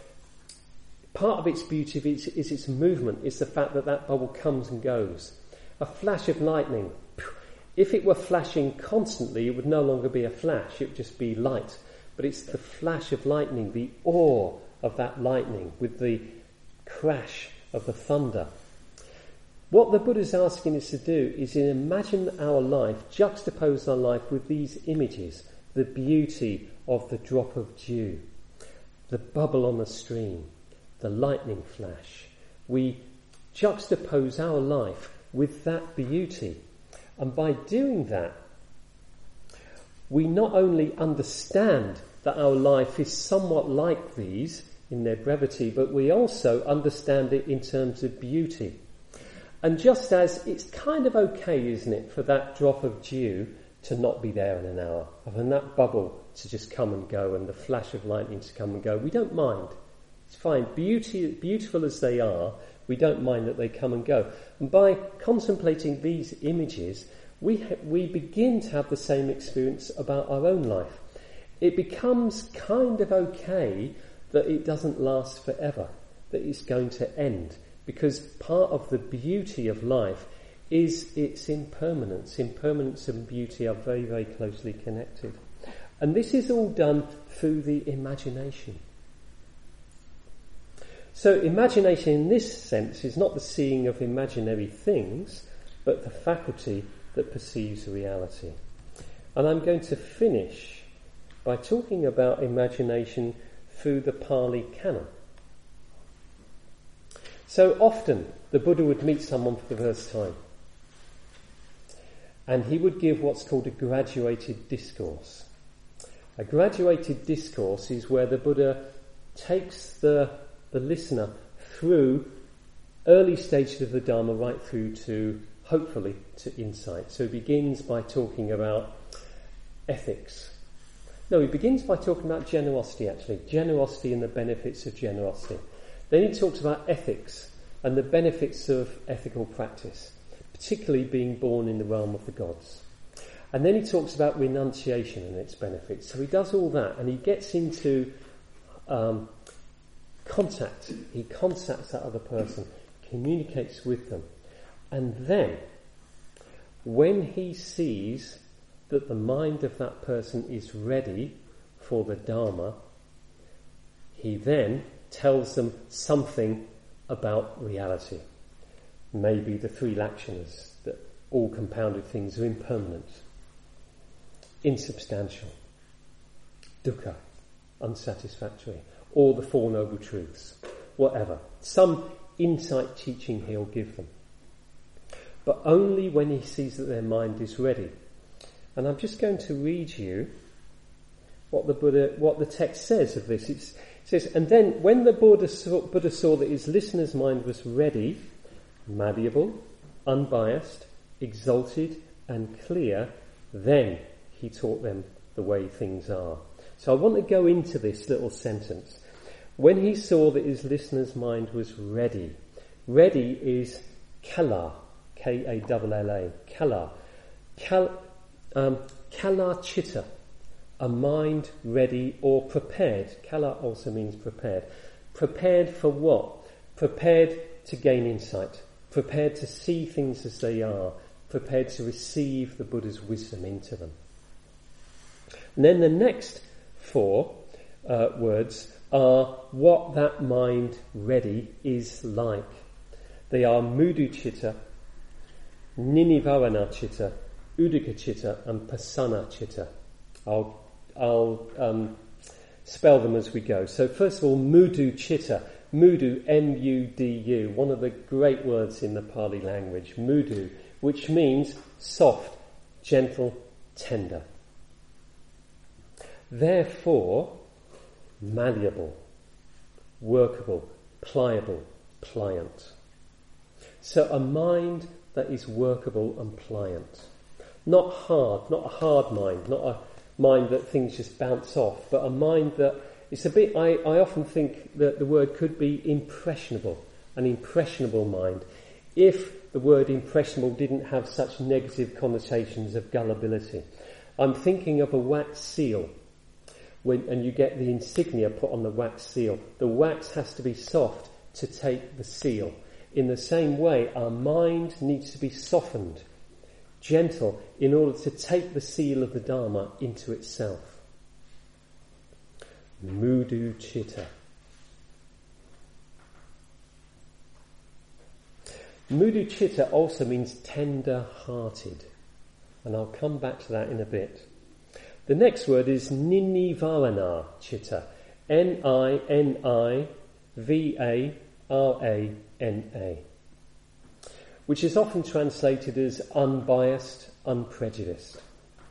part of its beauty is, is its movement. It's the fact that that bubble comes and goes. A flash of lightning. If it were flashing constantly, it would no longer be a flash. It would just be light. But it's the flash of lightning, the awe of that lightning with the crash of the thunder. What the Buddha's asking us to do is to imagine our life, juxtapose our life with these images, the beauty of the drop of dew, the bubble on the stream, the lightning flash. We juxtapose our life with that beauty. And by doing that, we not only understand that our life is somewhat like these in their brevity, but we also understand it in terms of beauty. And just as it's kind of okay, isn't it, for that drop of dew to not be there in an hour, and that bubble to just come and go, and the flash of lightning to come and go, we don't mind. It's fine. Beauty, beautiful as they are, we don't mind that they come and go. And by contemplating these images, we ha- we begin to have the same experience about our own life. It becomes kind of okay that it doesn't last forever, that it's going to end. Because part of the beauty of life is its impermanence. Impermanence and beauty are very, very closely connected. And this is all done through the imagination. So imagination in this sense is not the seeing of imaginary things, but the faculty that perceives reality. And I'm going to finish by talking about imagination through the Pali Canon. So often the Buddha would meet someone for the first time and he would give what's called a graduated discourse. A graduated discourse is where the Buddha takes the, the listener through early stages of the Dharma right through to, hopefully, to insight. So he begins by talking about ethics. No, he begins by talking about generosity actually, generosity and the benefits of generosity. Then he talks about ethics and the benefits of ethical practice, particularly being born in the realm of the gods. And then he talks about renunciation and its benefits. So he does all that, and he gets into um, contact. He contacts that other person, communicates with them. And then, when he sees that the mind of that person is ready for the Dharma, he then tells them something about reality. Maybe the three lakshanas, that all compounded things are impermanent, insubstantial, dukkha, unsatisfactory, or the Four Noble Truths, whatever. Some insight teaching he'll give them. But only when he sees that their mind is ready. And I'm just going to read you what the Buddha, what the text says of this. It's, it says, and then when the Buddha saw, Buddha saw that his listener's mind was ready, malleable, unbiased, exalted and clear, then he taught them the way things are. So I want to go into this little sentence. When he saw that his listener's mind was ready. Ready is kala, K A L L A, kala. Kal, um, kala chitta, a mind ready or prepared. Kala also means prepared. Prepared for what? Prepared to gain insight. Prepared to see things as they are. Prepared to receive the Buddha's wisdom into them. And then the next four uh, words are what that mind ready is like. They are Mudu Chitta, Ninivarana Chitta, Uddhaka Chitta and Pasana Chitta. I'll, I'll um, spell them as we go. So first of all, Mudu Chitta. Mudu, M U D U, one of the great words in the Pali language. Mudu, which means soft, gentle, tender. Therefore, malleable, workable, pliable, pliant. So a mind that is workable and pliant. Not hard, not a hard mind, not a mind that things just bounce off, but a mind that, it's a bit, I, I often think that the word could be impressionable, an impressionable mind, if the word impressionable didn't have such negative connotations of gullibility. I'm thinking of a wax seal. When, and you get the insignia put on the wax seal. The wax has to be soft to take the seal. In the same way, our mind needs to be softened, gentle, in order to take the seal of the Dharma into itself. Mudu Chitta. Mudu Chitta also means tender-hearted. And I'll come back to that in a bit. The next word is Ninivarana Chitta. N I N I V A R A N A. Which is often translated as unbiased, unprejudiced.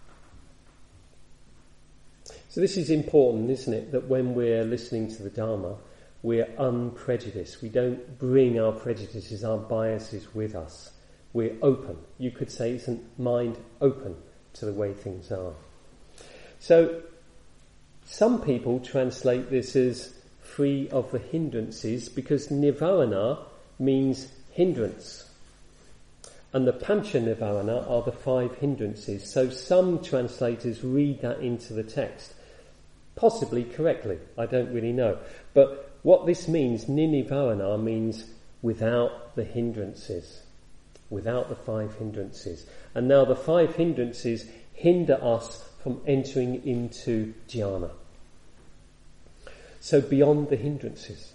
So this is important, isn't it? That when we're listening to the Dharma, we're unprejudiced. We don't bring our prejudices, our biases with us. We're open. You could say it's a mind open to the way things are. So, some people translate this as free of the hindrances because nivarana means hindrance. And the pancha nivarana are the five hindrances. So some translators read that into the text. Possibly correctly, I don't really know. But what this means, ninivarana, means without the hindrances. Without the five hindrances. And now the five hindrances hinder us from entering into jhana. So beyond the hindrances.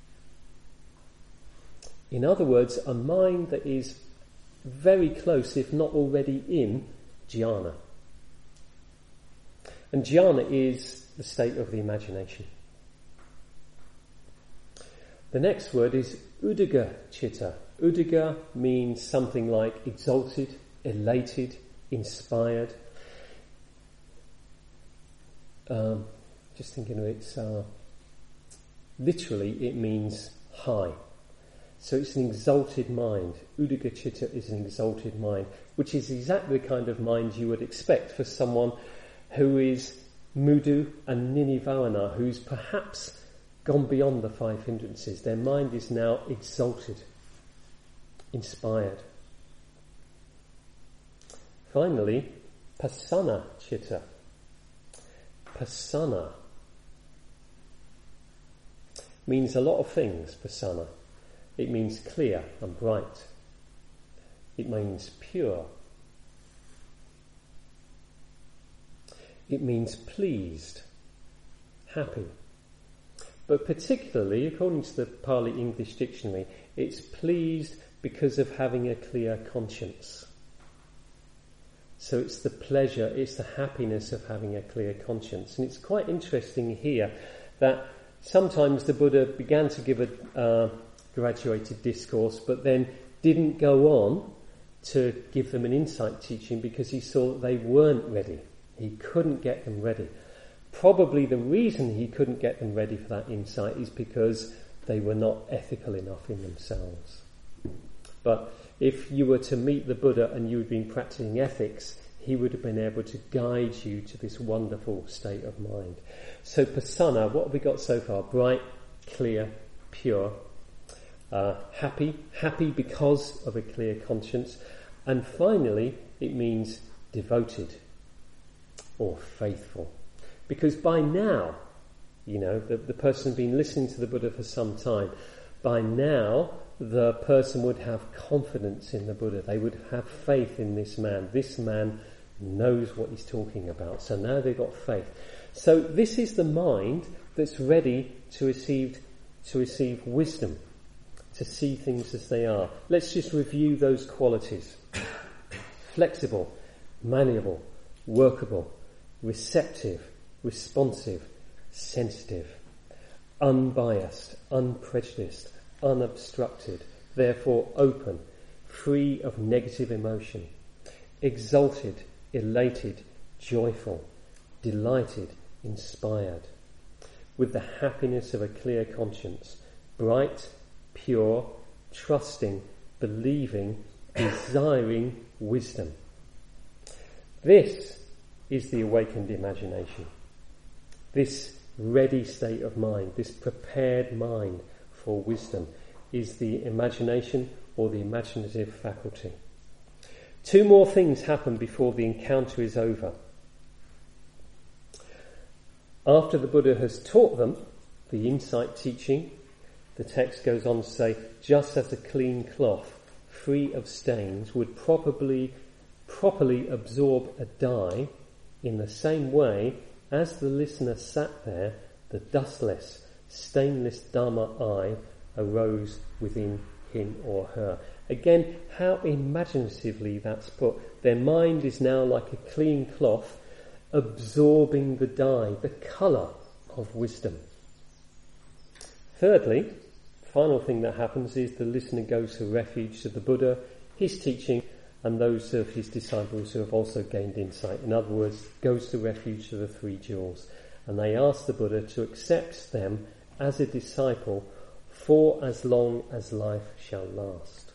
In other words, a mind that is very close, if not already in, jhana. And jhana is the state of the imagination. The next word is uddhaka chitta. Uddhaka means something like exalted, elated, inspired. Um, just thinking of it, uh, literally it means high. So it's an exalted mind. Uddhaka chitta is an exalted mind, which is exactly the kind of mind you would expect for someone who is mudu and ninivarana, who's perhaps gone beyond the five hindrances. Their mind is now exalted, inspired. Finally, Pasana chitta. Pasana means a lot of things, pasana. It means clear and bright. It means pure. It means pleased, happy. But particularly, according to the Pali English Dictionary, it's pleased because of having a clear conscience. So it's the pleasure, it's the happiness of having a clear conscience. And it's quite interesting here that sometimes the Buddha began to give a uh, graduated discourse, but then didn't go on to give them an insight teaching because he saw that they weren't ready. He couldn't get them ready. Probably the reason he couldn't get them ready for that insight is because they were not ethical enough in themselves. But if you were to meet the Buddha and you had been practicing ethics, he would have been able to guide you to this wonderful state of mind. So pasana, what have we got so far? Bright, clear, pure, uh, happy, happy because of a clear conscience. And finally, it means devoted or faithful. Because by now, you know, the, the person has been listening to the Buddha for some time. By now, the person would have confidence in the Buddha. They would have faith in this man. This man knows what he's talking about. So now they've got faith. So this is the mind that's ready to receive to receive wisdom, to see things as they are. Let's just review those qualities. Flexible, malleable, workable, receptive, responsive, sensitive, unbiased, unprejudiced, unobstructed, therefore open, free of negative emotion, exalted, elated, joyful, delighted, inspired, with the happiness of a clear conscience, bright, pure, trusting, believing, desiring wisdom. This is the awakened imagination. This ready state of mind, this prepared mind for wisdom, is the imagination or the imaginative faculty. Two more things happen before the encounter is over. After the Buddha has taught them the insight teaching, the text goes on to say, just as a clean cloth, free of stains, would probably properly absorb a dye, in the same way, as the listener sat there, the dustless, stainless Dharma eye arose within him or her. Again, how imaginatively that's put. Their mind is now like a clean cloth, absorbing the dye, the colour of wisdom. Thirdly, final thing that happens is the listener goes for refuge to the Buddha, his teaching, and those of his disciples who have also gained insight. In other words, goes to refuge to the three jewels. And they ask the Buddha to accept them as a disciple for as long as life shall last.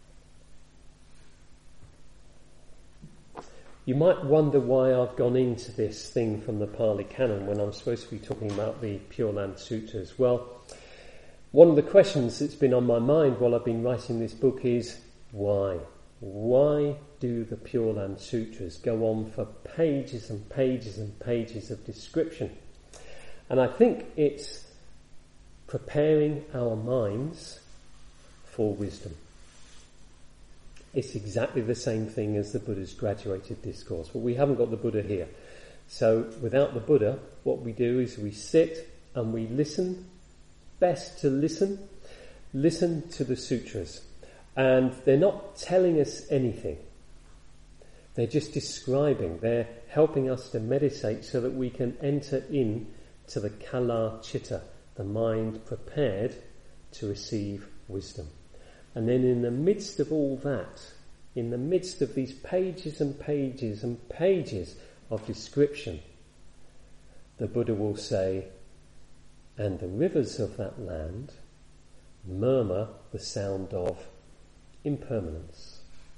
You might wonder why I've gone into this thing from the Pali Canon when I'm supposed to be talking about the Pure Land Sutras. Well, one of the questions that's been on my mind while I've been writing this book is, why? Why do the Pure Land Sutras go on for pages and pages and pages of description? And I think it's preparing our minds for wisdom. It's exactly the same thing as the Buddha's graduated discourse, but we haven't got the Buddha here. So without the Buddha, what we do is we sit and we listen, best to listen, listen to the sutras. And they're not telling us anything. They're just describing, they're helping us to meditate so that we can enter in to the kala chitta, the mind prepared to receive wisdom. And then in the midst of all that, in the midst of these pages and pages and pages of description, the Buddha will say, and the rivers of that land murmur the sound of impermanence,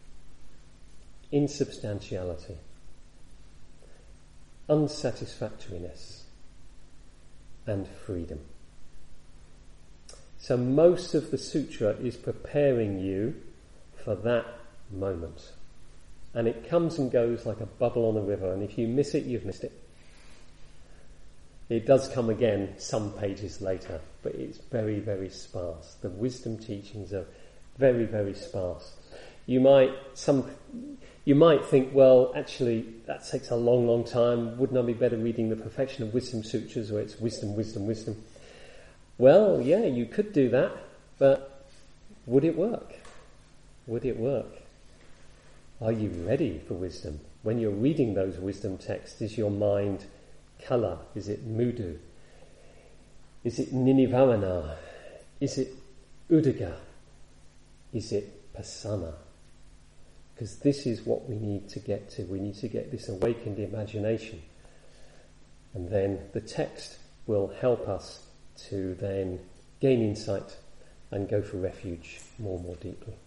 insubstantiality, unsatisfactoriness, and freedom. So most of the sutra is preparing you for that moment. and it comes and goes like a bubble on a river, and if you miss it, you've missed it. It does come again some pages later, but it's very, very sparse. The wisdom teachings are very, very sparse. You might some, you might think, well, actually, that takes a long, long time. Wouldn't I be better reading the Perfection of Wisdom Sutras, where it's wisdom, wisdom, wisdom? Well, yeah, you could do that, but would it work? Would it work? Are you ready for wisdom? When you're reading those wisdom texts, is your mind kala? Is it mudu? Is it ninivarana? Is it udaga? Is it pasana? Because this is what we need to get to. We need to get this awakened imagination. And then the text will help us to then gain insight and go for refuge more and more deeply.